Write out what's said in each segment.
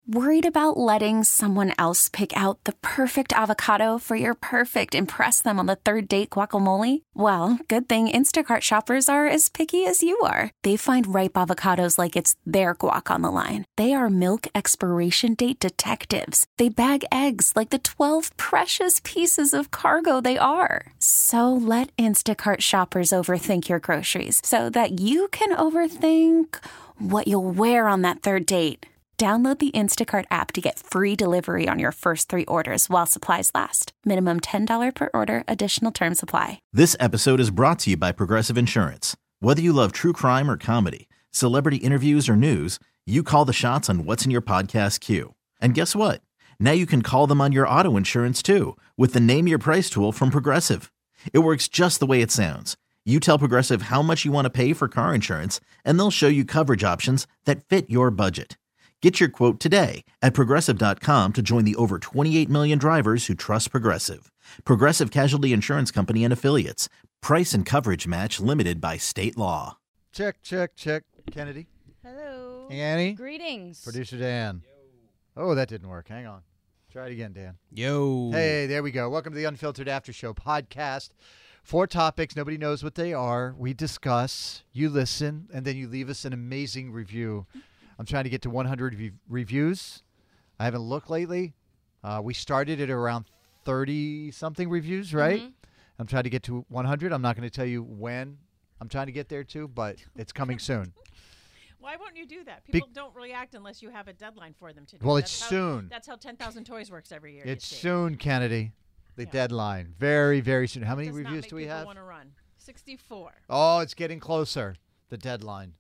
Worried about letting someone else pick out the perfect avocado for your perfect impress them on the third date guacamole? Well, good thing Instacart shoppers are as picky as you are. They find ripe avocados like it's their guac on the line. They are milk expiration date detectives. They bag eggs like the 12 precious pieces of cargo they are. So let Instacart shoppers overthink your groceries so that you can overthink what you'll wear on that third date. Download the Instacart app to get free delivery on your first 3 orders while supplies last. Minimum $10 per order. Additional terms apply. This episode is brought to you by Progressive Insurance. Whether you love true crime or comedy, celebrity interviews or news, you call the shots on what's in your podcast queue. And guess what? Now you can call them on your auto insurance too with the Name Your Price tool from Progressive. It works just the way it sounds. You tell Progressive how much you want to pay for car insurance, and they'll show you coverage options that fit your budget. Get your quote today at Progressive.com to join the over 28 million drivers who trust Progressive. Progressive Casualty Insurance Company and Affiliates. Price and coverage match limited by state law. Check. Kennedy. Hello. Hey, Annie. Greetings. Producer Dan. Oh, that didn't work. Hang on. Try it again, Dan. Yo. Hey, there we go. Welcome to the Unfiltered After Show podcast. 4 topics. Nobody knows what they are. We discuss, you listen, and then you leave us an amazing review. I'm trying to get to 100 reviews. I haven't looked lately. We started at around 30-something reviews, right? Mm-hmm. I'm trying to get to 100. I'm not going to tell you when I'm trying to get there to, but it's coming soon. Why won't you do that? People don't react unless you have a deadline for them to do. Well, it's soon. That's how 10,000 Toys works every year. It's soon, Kennedy. The deadline. Very, very soon. How many reviews do we have? Want to run 64. Oh, it's getting closer. The deadline.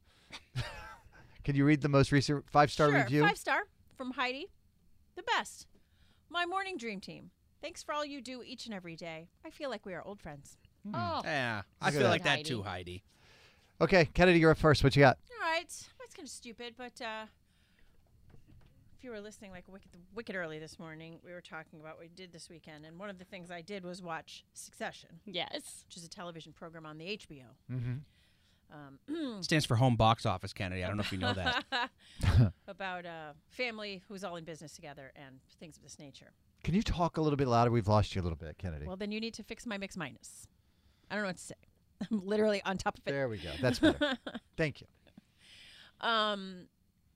Can you read the most recent 5-star review? 5-star from Heidi. The best. My morning dream team. Thanks for all you do each and every day. I feel like we are old friends. Oh. Yeah, I feel like that too, Heidi. Okay, Kennedy, you're up first. What you got? All right. It's kind of stupid, but if you were listening like wicked early this morning, we were talking about what we did this weekend, and one of the things I did was watch Succession. Yes. Which is a television program on the HBO. Mm-hmm. Stands for home box office, Kennedy. I don't know if you know that. About a family who's all in business together and things of this nature. Can you talk a little bit louder? We've lost you a little bit, Kennedy. Well, then you need to fix my mix minus. I don't know what to say. I'm literally on top of it. There we go. That's better. Thank you. And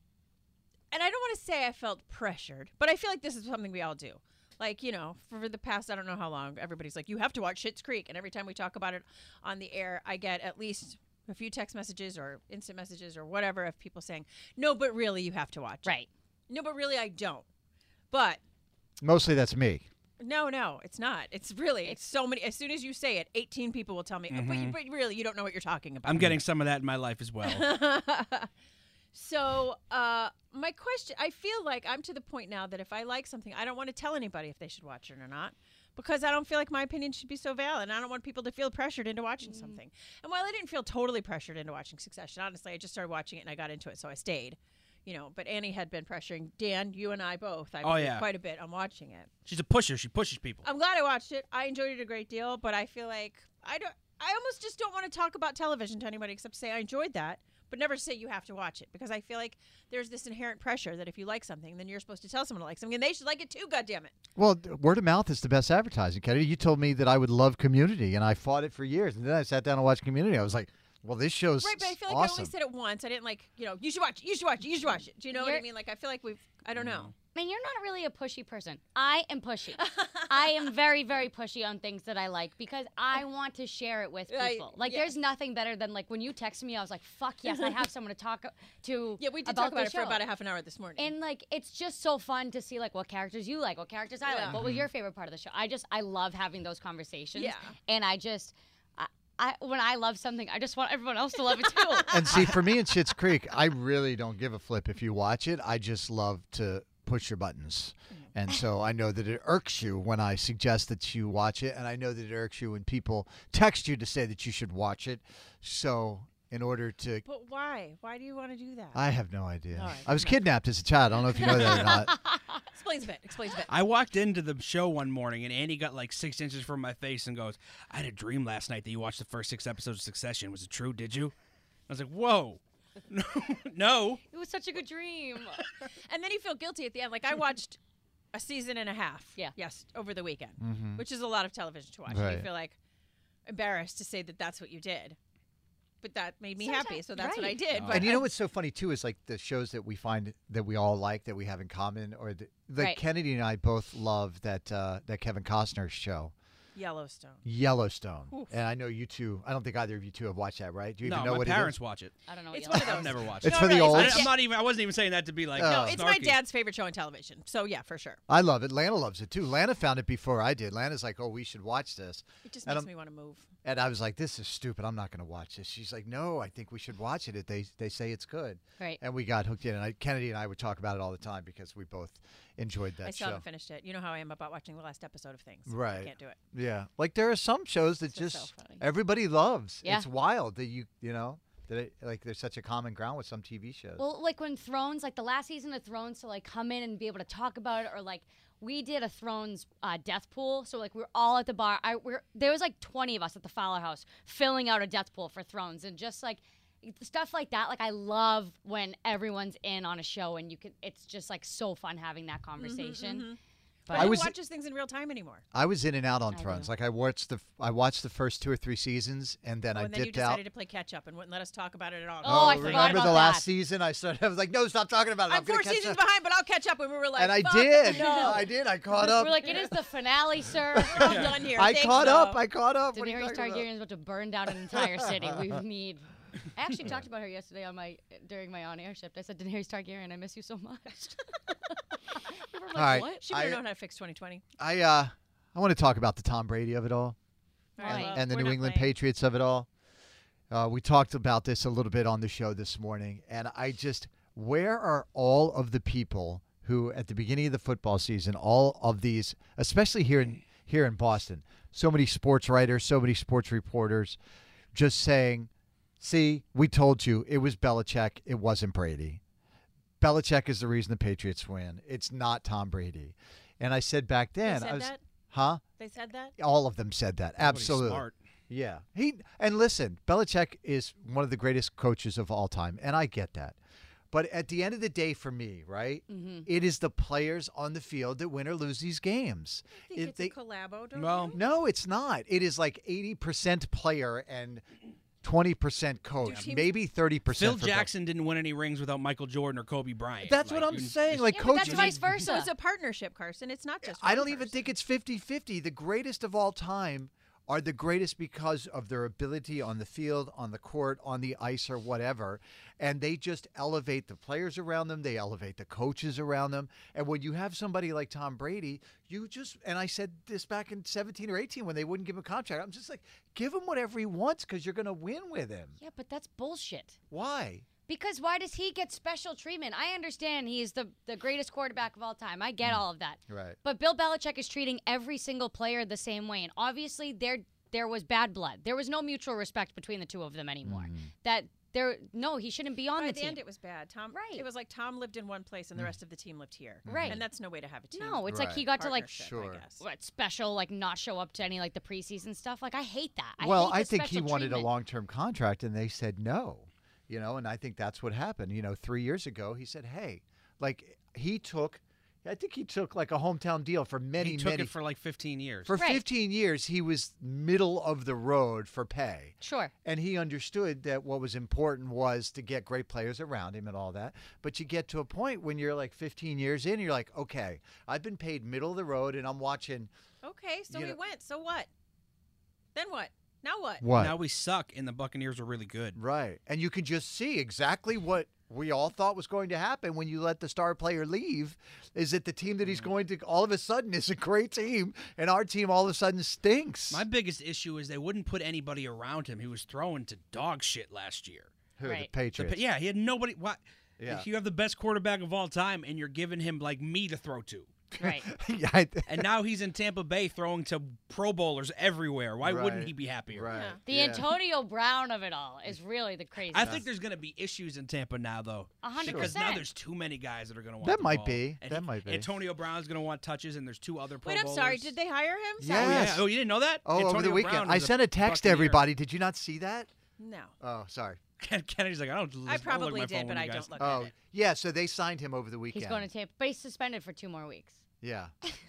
I don't want to say I felt pressured, but I feel like this is something we all do. Like, you know, for the past, I don't know how long, everybody's like, you have to watch Schitt's Creek. And every time we talk about it on the air, I get at least a few text messages or instant messages or whatever of people saying, no, but really you have to watch. Right. No, but really I don't. But. Mostly that's me. No, it's not. It's so many. As soon as you say it, 18 people will tell me, but really you don't know what you're talking about. I'm getting some of that in my life as well. So my question, I feel like I'm to the point now that if I like something, I don't want to tell anybody if they should watch it or not. Because I don't feel like my opinion should be so valid. And I don't want people to feel pressured into watching something. And while I didn't feel totally pressured into watching Succession, honestly, I just started watching it and I got into it, so I stayed. You know, but Annie had been pressuring Dan, you and I both. Quite a bit on watching it. She's a pusher. She pushes people. I'm glad I watched it. I enjoyed it a great deal, but I feel like I almost just don't want to talk about television to anybody except say I enjoyed that. But never say you have to watch it, because I feel like there's this inherent pressure that if you like something, then you're supposed to tell someone to like something, and they should like it too, goddammit. Well, word of mouth is the best advertising, Kennedy. You told me that I would love Community, and I fought it for years. And then I sat down and watched Community. I was like, well, this show's right, but I feel like awesome. I only said it once. I didn't you should watch it, you should watch it. Do you know what I mean? Like, I feel like I don't know. I mean, you're not really a pushy person. I am pushy. I am very, very pushy on things that I like because I want to share it with people. There's nothing better than, like, when you texted me, I was like, fuck yes, I have someone to talk to. Yeah, we did talk about it for about a half an hour this morning. And, like, it's just so fun to see, like, what characters you like, what characters I like. What was your favorite part of the show? I love having those conversations. Yeah. And when I love something, I just want everyone else to love it too. And see, for me in Schitt's Creek, I really don't give a flip if you watch it. I just love to push your buttons. And so I know that it irks you when I suggest that you watch it, and I know that it irks you when people text you to say that you should watch it. So in order to... But why? Why do you want to do that? I have no idea. Right, I was kidnapped as a child. I don't know if you know that or not. Explains a bit. I walked into the show one morning, and Annie got like 6 inches from my face and goes, I had a dream last night that you watched the first 6 episodes of Succession. Was it true? Did you? I was like, whoa. No. It was such a good dream. And then you feel guilty at the end. Like I watched a season and a half. Yeah. Yes, over the weekend, Mhm. which is a lot of television to watch. And Right. you feel like embarrassed to say that that's what you did. But that made me happy, so that's what I right. did. Oh. But And you know what's so funny too is like the shows that we find that we all like that we have in common, or Right. Kennedy and I both love that Kevin Costner show, Yellowstone. Yellowstone. Oof. And I know you two. I don't think either of you two have watched that, right? Do you No, even know my what parents it is? watch it. I don't know. It's What one of I've those. never watched It's it. for the really, old. I wasn't even saying that to be like. No, No, it's my snarky. dad's favorite show on television. So yeah, for sure. I love it. Lana loves it too. Lana found it before I did. Lana's like, "Oh, we should watch this," It just And makes I'm- me want to move. and I was like, "This is stupid. I'm not going to watch this." She's like, "No, I think we should watch it. They say it's good." Right. And we got hooked in. And Kennedy and I would talk about it all the time because we both enjoyed that I still show. haven't finished it. You know how I am about watching the last episode of things. Right. I can't do it. Yeah, like there are some shows that So just funny. everybody loves. Yeah. It's wild that you know that like there's such a common ground with some TV shows. Well, like when Thrones, like the last season of Thrones, to like come in and be able to talk about it, or like we did a Thrones death pool, so like we're all at the bar. There was like 20 of us at the Fowler House filling out a death pool for Thrones, and just like stuff like that. Like I love when everyone's in on a show, and it's just like so fun having that conversation. But I who was- watches things in real time anymore? I was in and out on I Thrones. do. Like I watched the first 2 or 3 seasons, and then I And then you dipped out. decided to play catch up and wouldn't let us talk about it at all. Oh, I forgot remember about the last that. season? I was like, "No, stop talking about it. I'm gonna 4 catch seasons up." behind, but I'll catch up. And we were like, And I "Fuck did. No. I did. I caught up. We're like, it is the finale, sir. We're all done here. I Thanks, caught though. up. I caught up. What are you Daenerys talking about? Targaryen is about to burn down an entire city. We need. I actually talked about her yesterday during my on-air shift. I said, Daenerys Targaryen, I miss you so much. People were like, All right. what? She would have known how to fix 2020. I want to talk about the Tom Brady of it all. All right, well, and the we're New not England playing. Patriots of it all. We talked about this a little bit on the show this morning, and where are all of the people who, at the beginning of the football season, all of these, especially here in Boston, so many sports writers, so many sports reporters, just saying, "See, we told you it was Belichick, it wasn't Brady. Belichick is the reason the Patriots win. It's not Tom Brady." And I said back then, They said that? huh? They said that? All of them said that. Nobody's Absolutely. Smart. Yeah. And listen, Belichick is one of the greatest coaches of all time, and I get that. But at the end of the day, for me, right, it is the players on the field that win or lose these games. I think it's a collabo, don't Well, you? No, it's not. It is like 80% player and 20% coach, teams- maybe 30%. Phil for Jackson didn't win any rings without Michael Jordan or Kobe Bryant. That's what I'm you- saying. Like Yeah, but that's coaches. vice versa. So it's a partnership, Carson. It's not just I one don't even person. think it's 50-50. The greatest of all time are the greatest because of their ability on the field, on the court, on the ice, or whatever. And they just elevate the players around them. They elevate the coaches around them. And when you have somebody like Tom Brady, and I said this back in 17 or 18 when they wouldn't give him a contract, I'm just like, give him whatever he wants because you're going to win with him. Yeah, but that's bullshit. Why? Because why does he get special treatment? I understand he's the greatest quarterback of all time. I get all of that. Right. But Bill Belichick is treating every single player the same way. And obviously there was bad blood. There was no mutual respect between the two of them anymore. He shouldn't be on By the the team. end, it was bad. Tom, Right. It was like Tom lived in one place and the rest of the team lived here. Right. And that's no way to have a team. No, it's like he Right. got to like partnership, Sure. I guess. what special like not show up to any like the preseason stuff. Like I hate that. Well, hate the I think he special wanted treatment. a long-term contract, and they said no. And I think that's what happened. 3 years ago, he said, "Hey," like I think he took like a hometown deal for many, He took many. it for like 15 years. For Right. 15 years, he was middle of the road for pay. Sure. And he understood that what was important was to get great players around him and all that. But you get to a point when you're like 15 years in, you're like, okay, I've been paid middle of the road, and I'm watching. Okay, so You we know- went. So what? Then what? Now what? What? Now we suck, and the Buccaneers are really good. Right. And you can just see exactly what we all thought was going to happen when you let the star player leave, is that the team that he's going to all of a sudden is a great team, and our team all of a sudden stinks. My biggest issue is they wouldn't put anybody around him. He was throwing to dog shit last year. Who, the Right. Patriots. Yeah, he had nobody. What? Yeah. You have the best quarterback of all time, and you're giving him like me to throw to. Right. Yeah, And now he's in Tampa Bay throwing to Pro Bowlers everywhere. Why wouldn't Right. he be happier? Right. Yeah. The Yeah. Antonio Brown of it all is really the crazy. I think there's going to be issues in Tampa now, though. 100%. Because now there's too many guys that are going to want That the might ball. be. And That might be. Antonio Brown's going to want touches, and there's 2 other Pro Wait, I'm Bowlers. sorry. Did they hire him? Yeah. Oh, Yes. yeah. Oh, you didn't know that? Oh, over the Antonio weekend. Brown I is a sent a text to Buccaneer. everybody. Did you not see that? No. Oh, sorry. Kennedy's like, I don't. I look at probably my did, phone but when I you guys- don't look at it. Yeah, so they signed him over the weekend. He's going to Tampa, but he's suspended for 2 more weeks. Yeah.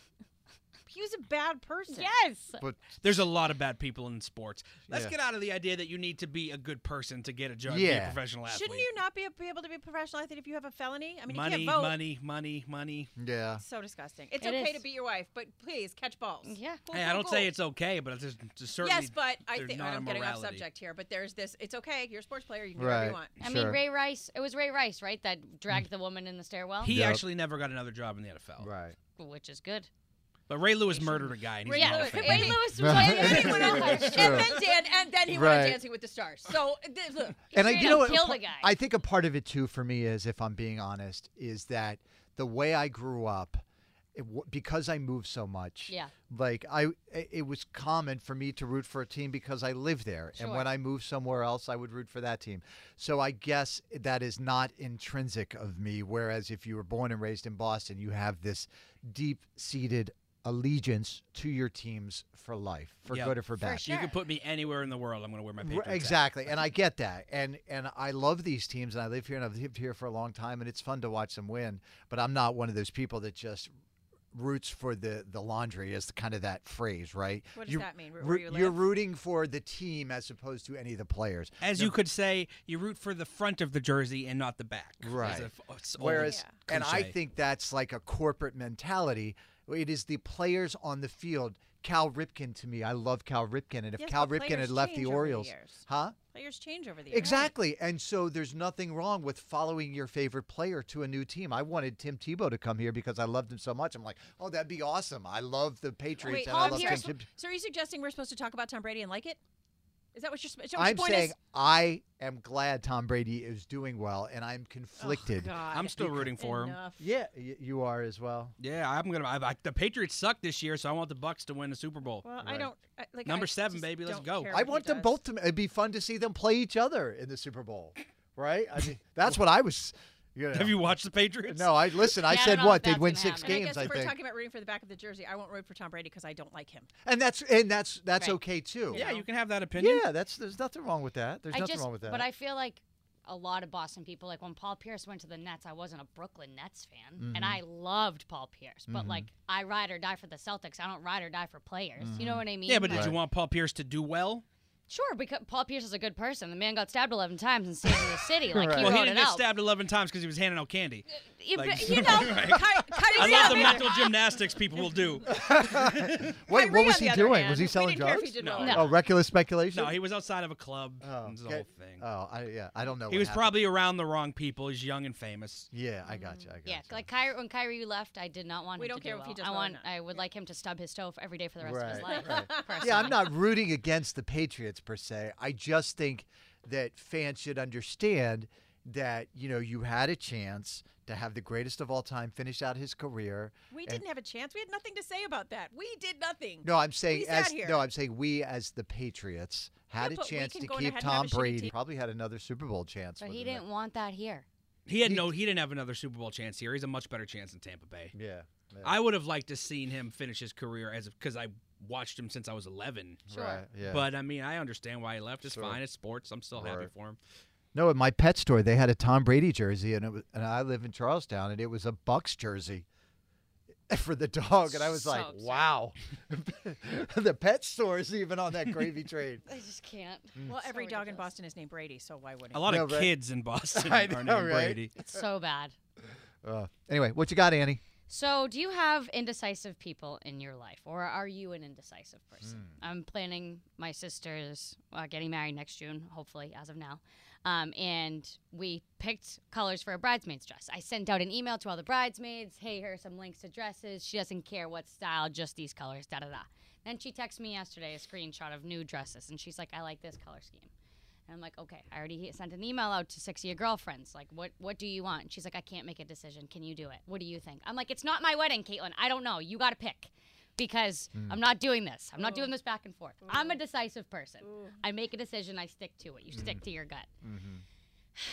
He was a bad person. Yes. But There's a lot of bad people in sports. Let's Yeah. get out of the idea that you need to be a good person to get a job, be Yeah. a professional athlete. Shouldn't you not be able to be a professional athlete if you have a felony? I mean, money, you can't vote. money. yeah. So disgusting. It's It okay is. to beat your wife, but please catch balls. Yeah. Cool, Hey, cool, I don't cool. say it's okay, but it's just certainly. Yes, but I there's think not a I'm getting off morality. subject here. But there's this. It's okay. You're a sports player. You can do whatever you Right. want. I mean, Sure. Ray Rice. It was Ray Rice, right, that dragged the woman in the stairwell, He Yep. actually never got another job in the NFL. Right. which is good. But Ray Lewis murdered a guy, and he's Ray in the Hall Lewis- of Fame. Ray Ray Lewis was Right. like, And then he went on, That's and true. then he went on Right. Dancing with the Stars. So look, And straight you know up what? killed the guy. I think a part of it too for me is, if I'm being honest, is that the way I grew up, because I moved so much. Yeah. Like it was common for me to root for a team because I lived there, and Sure. when I moved somewhere else, I would root for that team. So I guess that is not intrinsic of me. Whereas if you were born and raised in Boston, you have this deep-seated allegiance to your teams for life, for Yep. good or for bad. sure. You can put me anywhere in the world. I'm going to wear my Patriots hat. Exactly, and I get that, and I love these teams, and I live here, and I've lived here for a long time, and it's fun to watch them win. But I'm not one of those people that just roots for the laundry, is kind of that phrase, right? What does that mean? Where you You're live? rooting for the team as opposed to any of the players. As you could say, you root for the front of the jersey and not the back. Right. It's old Whereas, and I cliche. think that's like a corporate mentality. It is the players on the field. Cal Ripken, to me, I love Cal Ripken, and if Yes, Cal but Ripken players had left the change over the Orioles, years. huh? Players change over the years. Exactly. And so there's nothing wrong with following your favorite player to a new team. I wanted Tim Tebow to come here because I loved him so much. I'm like, oh, that'd be awesome. I love the Patriots Wait, and I Paul love Pierce- Tim Tebow. So are you suggesting we're supposed to talk about Tom Brady and like it? Is that what you're? I'm point saying is? I am glad Tom Brady is doing well, and I'm conflicted. Oh, God. I'm still rooting for him. Enough. Yeah, you are as well. Yeah, I'm gonna. The Patriots suck this year, so I want the Bucks to win the Super Bowl. Well, I Right. don't like Number I 7, just baby, let's don't go. care I what he want them does. both to. It'd be fun to see them play each other in the Super Bowl, right? I mean, that's what I was. You know. Have you watched the Patriots? No, I listen. I Yeah, I said don't know what if they'd that's win gonna 6 happen. And I games. guess if we're think. talking about rooting for the back of the jersey, I won't root for Tom Brady because I don't like him. And that's Right. okay too. Yeah, you can have that opinion. Yeah, there's nothing wrong with that. There's nothing wrong with that. But I feel like a lot of Boston people, like when Paul Pierce went to the Nets, I wasn't a Brooklyn Nets fan, Mm-hmm. and I loved Paul Pierce. But like, I ride or die for the Celtics. I don't ride or die for players. You know what I mean? Yeah, but did Like, you want Paul Pierce to do well? sure, because Paul Pierce is a good person. The man got stabbed 11 times and saved the city. Like Right. he Well, wrote he didn't it get out. stabbed 11 times because he was handing out candy. You, Like- but, you know, Right. I love the mental gymnastics people will do. Wait, Kyrie, what was on the he other doing? hand, Was he we selling didn't care if drugs? he did No. well. No. Oh, reckless speculation. No, he was outside of a club. Oh, It was the okay. whole thing. Oh, I don't know. He what was happened. probably around the wrong people. He's young and famous. Yeah, I got you. I got yeah, you. like when Kyrie left, I did not want We him don't to care do if he well. does well or not. I would like him to stub his toe every day for the rest of his Right, life. right. personally. Yeah, I'm not rooting against the Patriots per se. I just think that fans should understand that you had a chance to have the greatest of all time finish out his career. We and- didn't have a chance. We had nothing to say about that. We did nothing. No, I'm saying We sat here. we as the Patriots had Yeah, a but we chance can to go ahead keep and have Tom a shitty Brady. team. Probably had another Super Bowl chance. But with he him. didn't want that here. He didn't have another Super Bowl chance here. He's a much better chance in Tampa Bay. Yeah. I would have liked to seen him finish his career because I watched him since I was 11. Sure. Right. Yeah. But I mean, I understand why he left. It's Sure. fine. It's sports. I'm still happy Right. for him. No, at my pet store they had a Tom Brady jersey, and I live in Charlestown, and it was a Bucks jersey for the dog, and I was So like, upset. wow, the pet store is even on that gravy train. I just can't. Well, So every dog in ridiculous. Boston is named Brady, so why wouldn't A lot Yeah, of right. kids in Boston I are know, named right? Brady. It's so bad. Anyway, what you got, Annie? So, do you have indecisive people in your life, or are you an indecisive person? I'm planning my sister's getting married next June, hopefully, as of now. And we picked colors for a bridesmaid's dress. I sent out an email to all the bridesmaids. Hey, here are some links to dresses. She doesn't care what style, just these colors, da-da-da. Then she texted me yesterday a screenshot of new dresses, and she's like, I like this color scheme. And I'm like, okay, I already sent an email out to 6 of your girlfriends. Like, what do you want? And she's like, I can't make a decision. Can you do it? What do you think? I'm like, it's not my wedding, Caitlin. I don't know. You got to pick because I'm not doing this. I'm not doing this back and forth. I'm a decisive person. I make a decision. I stick to it. You stick to your gut.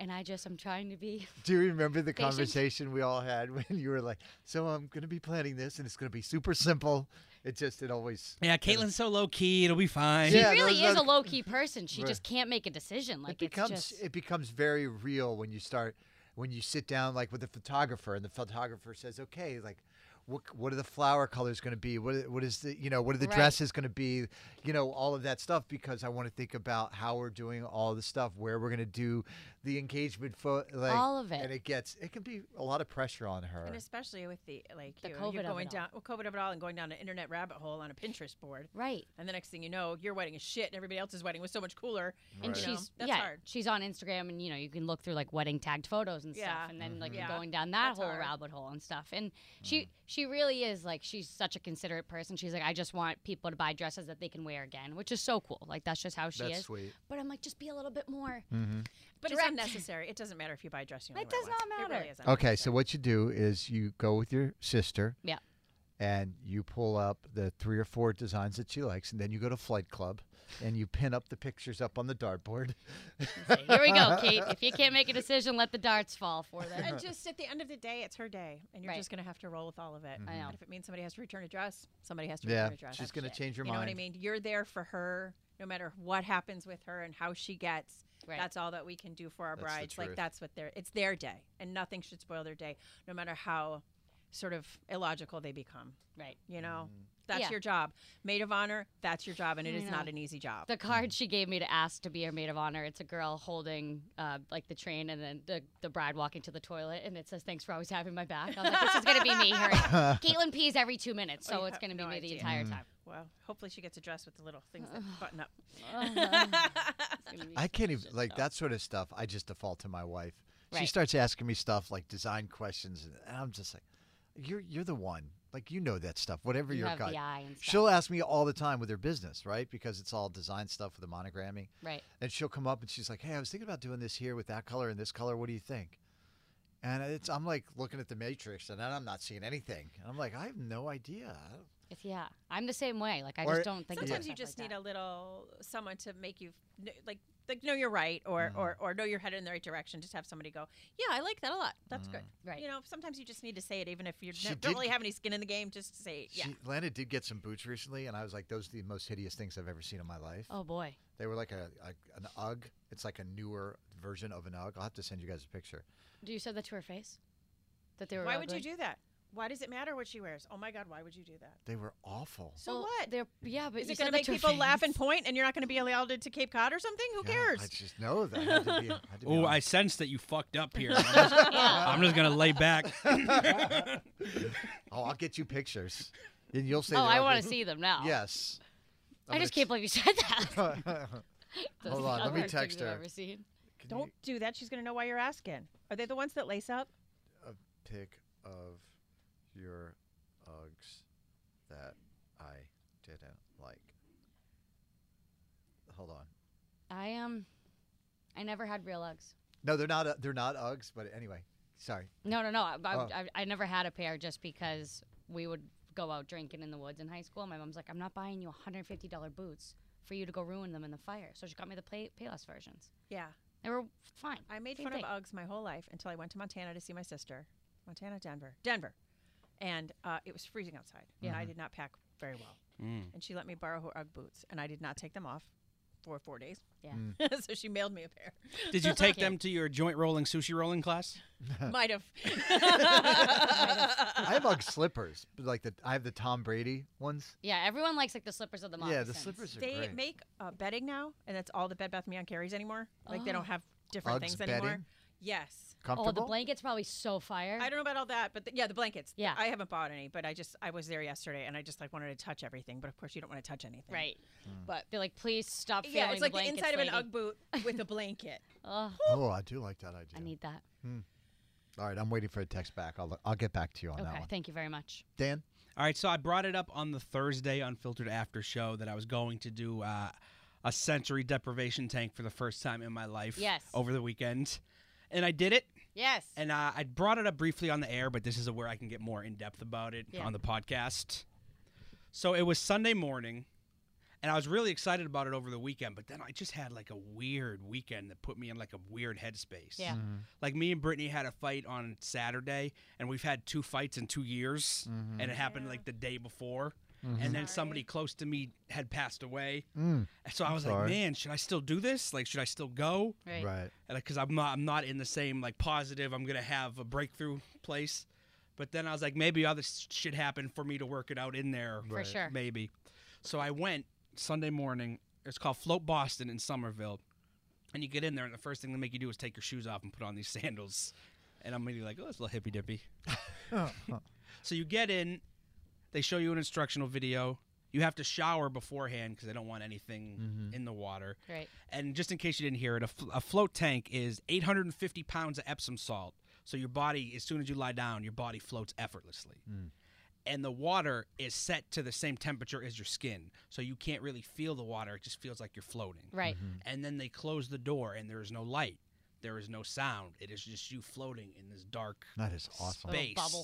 and I'm trying to be. Do you remember the Patient. conversation we all had when you were like, so I'm going to be planning this and it's going to be super simple. It always. Yeah, Caitlin's so low key. It'll be fine. She Yeah, really those is are- a low key person. She Right. just can't make a decision. Like It becomes very real when you sit down like with a photographer and the photographer says, okay, like what are the flower colors going to be? What is the what are the Right. dresses going to be? All of that stuff, because I want to think about how we're doing all the stuff, where we're going to do the engagement like All of it. and it can be a lot of pressure on her. And especially with the COVID you're of going it all. down COVID of it all and going down an internet rabbit hole on a Pinterest board. right. And the next thing you know, your wedding is shit and everybody else's wedding was so much cooler. And Right. That's hard. she's on Instagram, and you can look through like wedding tagged photos and Yeah. stuff, and then like Yeah. going down that That's whole hard. rabbit hole and stuff. And she really is like, she's such a considerate person. She's like, I just want people to buy dresses that they can wear again, which is so cool. Like that's just how she That's is. sweet. But I'm like, just be a little bit more. But Direct. it's unnecessary. It doesn't matter if you buy a dress you only It wear does once. not It matter. really is Okay, so unnecessary. what you do is you go with your sister. Yeah. And you pull up the 3 or 4 designs that she likes, and then you go to Flight Club, and you pin up the pictures up on the dartboard. So here we go, Kate. If you can't make a decision, let the darts fall for them. And just at the end of the day, it's her day, and you're Right. just going to have to roll with all of it. I know. And if it means somebody has to return a dress, somebody has to Yeah, return a dress. she's going to it. change her You know mind. what I mean? You're there for her, no matter what happens with her and how she gets. Right. That's all that we can do for our That's the brides. truth. Like that's what it's their day, and nothing should spoil their day, no matter how sort of illogical they become. Right. That's Yeah. your job. Maid of honor, that's your job, and it I is know. not an easy job. The card she gave me to ask to be her maid of honor, it's a girl holding like the train, and then the bride walking to the toilet, and it says, "Thanks for always having my back." I was like, this is gonna be me. Caitlin pees every 2 minutes, so you it's have gonna be no me the idea. entire time. Well, hopefully she gets a dress with the little things that button up. It's gonna be I can't even, such a like, show. that sort of stuff, I just default to my wife. She Right. starts asking me stuff like design questions, and I'm just like, you're the one. Like, you know that stuff, whatever You your have gut. the eye and stuff. She'll ask me all the time with her business, right? Because it's all design stuff with the monogramming. Right. And she'll come up and she's like, hey, I was thinking about doing this here with that color and this color. What do you think? And I'm like looking at the matrix, and then I'm not seeing anything. And I'm like, I have no idea. Yeah, I'm the same way. Like I Or- just don't think. Sometimes about you stuff just like need that. a little someone to make you like know you're right, or know you're headed in the right direction. Just have somebody go, yeah, I like that a lot. That's good. Right. Sometimes you just need to say it, even if you She don't did- really have any skin in the game. Just say, it. Yeah. Lana did get some boots recently, and I was like, those are the most hideous things I've ever seen in my life. Oh boy. They were like an UGG. It's like a newer version of an UGG. I'll have to send you guys a picture. Do you say that to her face? That they were. Why would you ugly? do that? Why does it matter what she wears? Oh my God, why would you do that? They were awful. So Well, what? They're but Is you it said going to that make to her people laugh face. and point, and you're not going to be allowed to Cape Cod or something? Who Yeah, cares? I just know that. I had to be, had to be Oh, I honest. sense that you fucked up here. I'm just gonna lay back. Oh, I'll get you pictures. And you'll say Oh, they're I want to ugly. see them now. Yes. I just can't believe you said that. Those Hold on, let me other text things I've her. ever seen. Don't do that. She's going to know why you're asking. Are they the ones that lace up? A pic of your Uggs that I didn't like. Hold on. I never had real Uggs. No, they're not. They're not Uggs. But anyway, sorry. No. Oh. I never had a pair just because we would go out drinking in the woods in high school. My mom's like, I'm not buying you $150 boots for you to go ruin them in the fire. So she got me the Payless versions. Yeah. They were fine. I made Same fun thing. of Uggs my whole life until I went to Montana to see my sister. Denver. And it was freezing outside. And I did not pack very well. And she let me borrow her Ugg boots, and I did not take them off for 4 days. Yeah. So she mailed me a pair. Did you take them to your joint rolling sushi rolling class? Might have. I have Ugg slippers. But like I have the Tom Brady ones. Yeah, everyone likes like the slippers of the moccasins. Yeah, the slippers are They great. make bedding now, and that's all the Bed Bath & Beyond carries anymore. Like they don't have different Uggs things anymore. bedding? Yes. Comfortable. Oh, the blanket's probably so fire. I don't know about all that, but the blankets. Yeah. I haven't bought any, but I was there yesterday, and I just like wanted to touch everything. But of course, you don't want to touch anything. Right. But They're like, please stop feeling yeah, it's like the blankets, inside of an lady. Ugg boot with a blanket. Oh, Oh, I do like that idea. I need that. All right, I'm waiting for a text back. I'll get back to you on that Okay, one. thank you very much. Dan. All right, so I brought it up on the Thursday Unfiltered After Show that I was going to do a sensory deprivation tank for the first time in my life. Yes. Over the weekend, and I did it. Yes. And I brought it up briefly on the air, but this is where I can get more in depth about it Yeah. on the podcast. So it was Sunday morning, And I was really excited about it over the weekend, but then I just had like a weird weekend that put me in like a weird headspace. Yeah. Like me and Brittany had a fight on Saturday, and we've had 2 fights in 2 years, and it happened like the day before. And then somebody close to me had passed away. So I was like, man, should I still do this? Like, should I still go? Right. Because I'm not in the same like positive, I'm going to have a breakthrough place. But then I was like, maybe other shit happened for me to work it out in there. For sure. Maybe. So I went Sunday morning. It's called Float Boston in Somerville. And you get in there, and the first thing they make you do is take your shoes off and put on these sandals. And I'm really like, oh, it's a little hippy-dippy. So you get in. They show you an instructional video. You have to shower beforehand because they don't want anything in the water. Right. And just in case you didn't hear it, a float tank is 850 pounds of Epsom salt. So your body, as soon as you lie down, your body floats effortlessly. And the water is set to the same temperature as your skin. So you can't really feel the water. It just feels like you're floating. Right. And then they close the door, and there is no light. There is no sound. It is just you floating in this dark That is awesome. space. Bubble.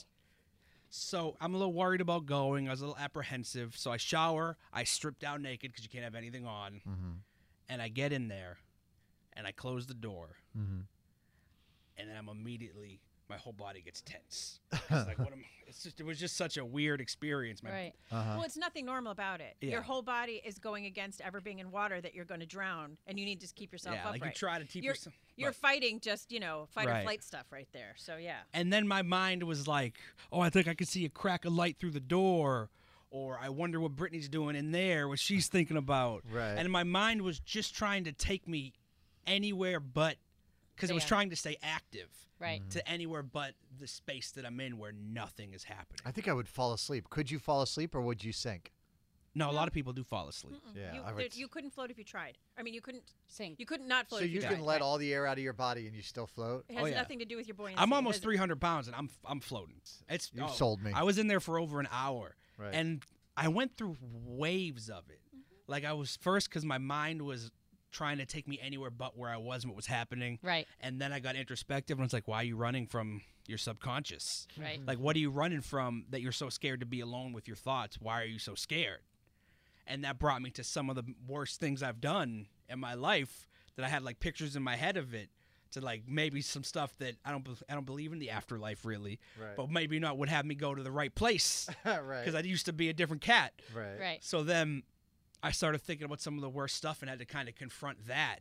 So I'm a little worried about going. I was a little apprehensive. So I shower. I strip down naked because you can't have anything on. And I get in there, and I close the door. And then I'm immediately, my whole body gets tense. It's like, it was just such a weird experience, man. Right. Well, it's nothing normal about it. Yeah. Your whole body is going against ever being in water that you're going to drown, and you need to keep yourself Yeah, upright. like you try to keep you're, yourself. You're fighting just, fight or Right. flight stuff right there. So, yeah. And then my mind was like, oh, I think I could see a crack of light through the door. Or I wonder what Brittany's doing in there, what she's thinking about. Right. And my mind was just trying to take me anywhere but, because it was There. trying to stay active. Right. To anywhere but the space that I'm in where nothing is happening. I think I would fall asleep. Could you fall asleep or would you sink? No, a lot of people do fall asleep. Yeah, I would. You couldn't float if you tried. I mean, you couldn't Sink. not float So if you you tried. can let all the air out of your body and you still float? It has Oh, yeah. nothing to do with your buoyancy. I'm It almost has- 300 pounds and I'm floating. You've sold me. I was in there for over an hour. Right. And I went through waves of it. Like I was first because my mind was trying to take me anywhere but where I was and what was happening. Right. And then I got introspective and it's like, why are you running from your subconscious? Right. Like, what are you running from that you're so scared to be alone with your thoughts? Why are you so scared? And that brought me to some of the worst things I've done in my life that I had like pictures in my head of it. To like maybe some stuff that I don't believe in the afterlife really, Right. but maybe not would have me go to the right place Right. because I used to be a different cat. Right. Right. So then I started thinking about some of the worst stuff and had to kind of confront that.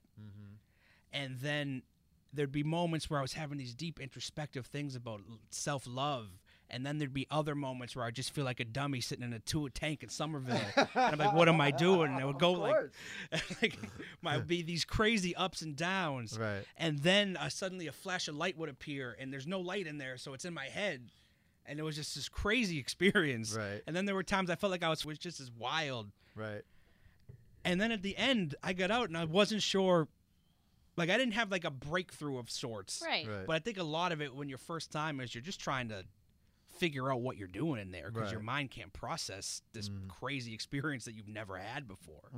And then there'd be moments where I was having these deep introspective things about self-love. And then there'd be other moments where I just feel like a dummy sitting in a tank in Somerville. And I'm like, what am I doing? And I would go like might be these crazy ups and downs. Right. And then suddenly a flash of light would appear and there's no light in there. So it's in my head. And it was just this crazy experience. Right. And then there were times I felt like I was just as wild. Right. And then at the end, I got out and I wasn't sure. Like, I didn't have like a breakthrough of sorts. Right. Right. But I think a lot of it when you're first time is you're just trying to figure out what you're doing in there because your Right. mind can't process this crazy experience that you've never had before.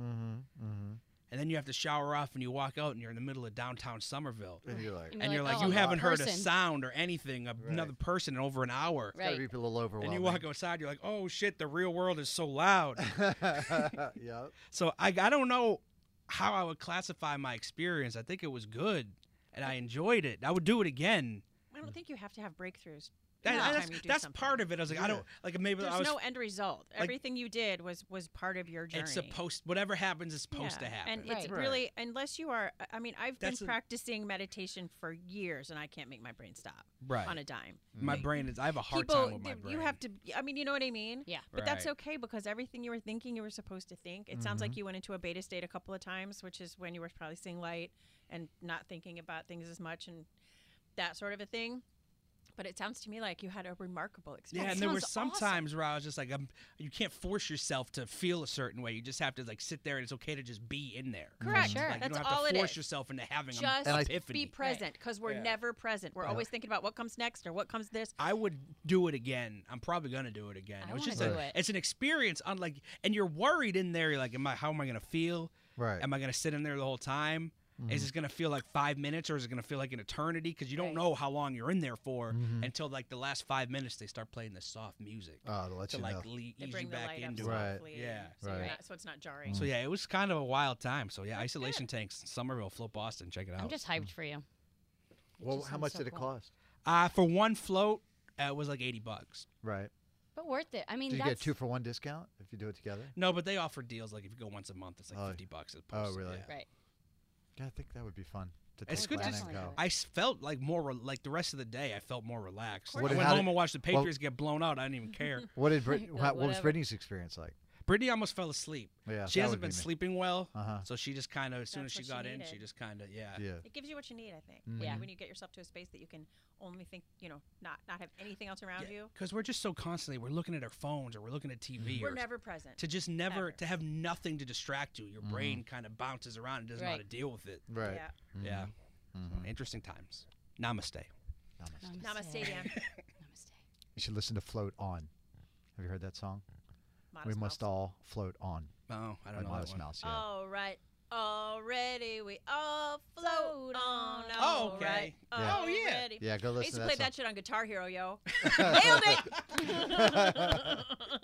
And then you have to shower off and you walk out and you're in the middle of downtown Somerville. And you're like, And you're like, like, oh, you I'm haven't a heard a person. sound or anything of another person in over an hour. gotta Right. be a little overwhelming. And you walk outside, you're like, oh shit, the real world is so loud. Yeah. So I don't know how I would classify my experience. I think it was good and I enjoyed it. I would do it again. I don't think you have to have breakthroughs. That- every that's time you do that's something. part of it. I was like, I don't like maybe There's I was. no end result. Everything you did was part of your journey. It's supposed whatever happens is supposed to Yeah, happen. And it's Right. really, unless you are, I mean, I've been That's a- practicing meditation for years and I can't make my brain stop Right. on a dime. My brain is. I have a hard People, time with my brain. you have to, I mean, you know what I mean? Yeah. But that's Right. okay because everything you were thinking you were supposed to think. It sounds like you went into a beta state a couple of times, which is when you were probably seeing light and not thinking about things as much and that sort of a thing. But it sounds to me like you had a remarkable Yeah, experience. and there were sounds some times where I was just like, you can't force yourself to feel a certain way. You just have to like sit there, and it's okay to just be in there. Correct. Sure. Like, you That's don't have all to it force is. yourself into having Just an I- epiphany. be present because we're Yeah. never present. We're always thinking about what comes next or what comes this. I would do it again. I'm probably gonna do it again. I It was wanna just do a, it. it's an experience. Unlike, and you're worried in there. You're like, how am I gonna feel? Right. Am I gonna sit in there the whole time? Is it going to feel like 5 minutes or is it going to feel like an eternity? Because you don't know how long you're in there for until like the last 5 minutes they start playing this soft music. Oh, to let you know. They Ease bring you the back light up into Right. softly. Yeah. So, Right. so it's not jarring. So yeah, it was kind of a wild time. So yeah, Isolation Tanks, Somerville, Float Boston. Check it out. I'm just hyped for you. Well, just how sounds much so did it cool. cost? For one float, it was like $80. Right. But worth it. I mean, Did you that's get 2-for-1 discount if you do it together? No, but they offer deals like if you go once a month, it's like Oh. $50 a Oh, post. really? Yeah. right. Yeah, I think that would be fun. To It's take good plan to and go. I felt like like the rest of the day. I felt more relaxed. What I did- went how home did- and watched the Patriots get blown out. I didn't even care. What did what was Whatever. Brittany's experience like? Brittany almost fell asleep. Yeah, She that hasn't would be been me. sleeping well, Uh-huh. so she just kind of as soon as That's she what got she in, she needed. just kind of Yeah. It gives you what you need, I think. Mhm. Yeah. When you get yourself to a space that you can only think, not have anything else around you. Because we're just so constantly we're looking at our phones or we're looking at TV We're or never present. to just Ever. to have nothing to distract you. Your brain kind of bounces around and doesn't know how to Right. deal with it. Right. Yeah. Yeah. Mhm. Interesting times. Namaste. Namaste, Dan. Namaste. You should listen to "Float On." Have you heard that song? Modest We Mouse. must all float on. Oh, I By don't know that Modest one. Mouse. Yeah. All right. Already we all float on. Oh, All okay. right. Yeah. Oh, yeah. Already. Yeah, go I listen used to to play that that shit on Guitar Hero, yo. Nailed it.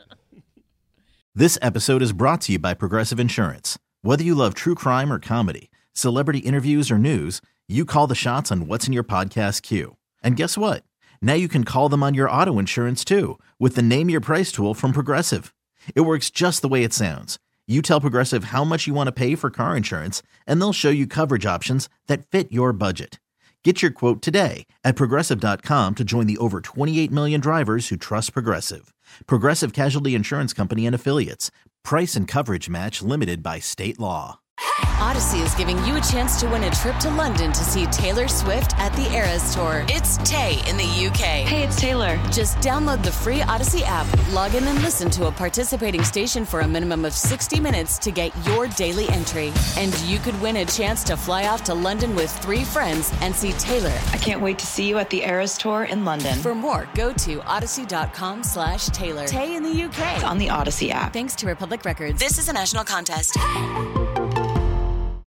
This episode is brought to you by Progressive Insurance. Whether you love true crime or comedy, celebrity interviews or news, you call the shots on what's in your podcast queue. And guess what? Now you can call them on your auto insurance too with the Name Your Price tool from Progressive. It works just the way it sounds. You tell Progressive how much you want to pay for car insurance, and they'll show you coverage options that fit your budget. Get your quote today at Progressive.com to join the over 28 million drivers who trust Progressive. Progressive Casualty Insurance Company and Affiliates. Price and coverage match limited by state law. Odyssey is giving you a chance to win a trip to London to see Taylor Swift at the Eras Tour. It's Tay in the UK. Hey, it's Taylor. Just download the free Odyssey app, log in and listen to a participating station for a minimum of 60 minutes to get your daily entry. And you could win a chance to fly off to London with 3 friends and see Taylor. I can't wait to see you at the Eras Tour in London. For more, go to odyssey.com/Taylor. Tay in the UK. It's on the Odyssey app. Thanks to Republic Records. This is a national contest.